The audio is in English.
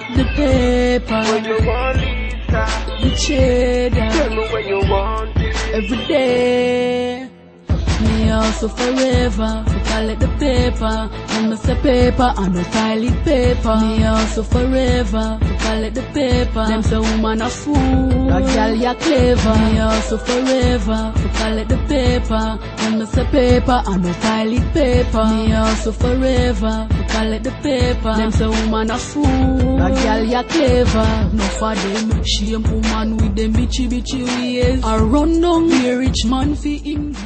The paper, When you want Lisa, the cheddar, tell me when you want it. every day. Me also forever, we call it the paper. When me say paper, I no toilet paper. Me also forever, we call it the paper. Them say woman a fool, a girl ya clever. Me also forever, we call it the paper. When me say paper, I no toilet paper. Me also forever, we call it the paper. Them say woman a fool, a girl ya clever. No for them, shame woman with them bitchy ways. I run down the rich man fi him.